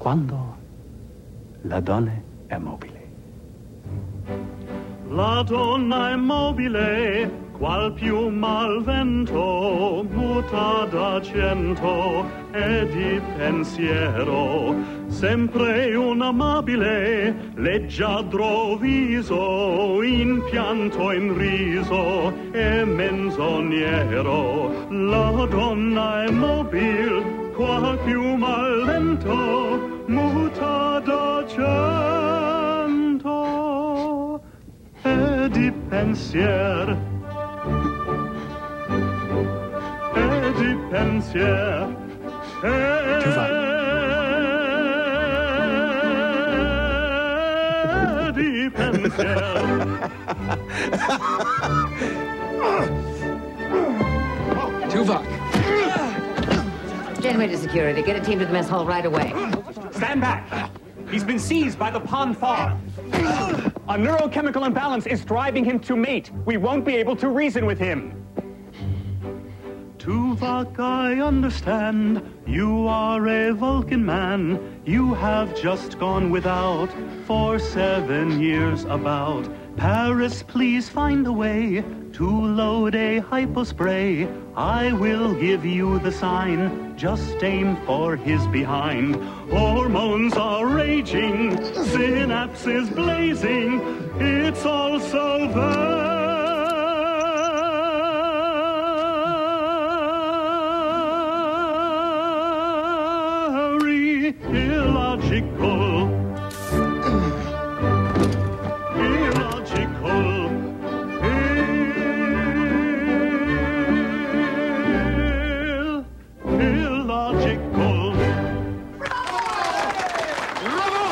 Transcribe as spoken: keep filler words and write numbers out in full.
quando la donna è mobile. La donna è mobile, qual piuma al vento, muta d'argento e di pensiero. Sempre un amabile, leggiadro viso, in pianto, in riso e menzognero. La donna è mobil, qual piuma al vento, muta d'argento e di pensier. E di pensier. E di pensier. Tuvok. Janeway to security. Get a team to the mess hall right away. Stand back. He's been seized by the Pon farr. A neurochemical imbalance is driving him to mate. We won't be able to reason with him. Tuvok, I understand. You are a Vulcan man. You have just gone without for seven years about. Paris, please find a way to load a hypospray. I will give you the sign. Just aim for his behind. Hormones are raging. Synapses blazing. It's all so very illogical.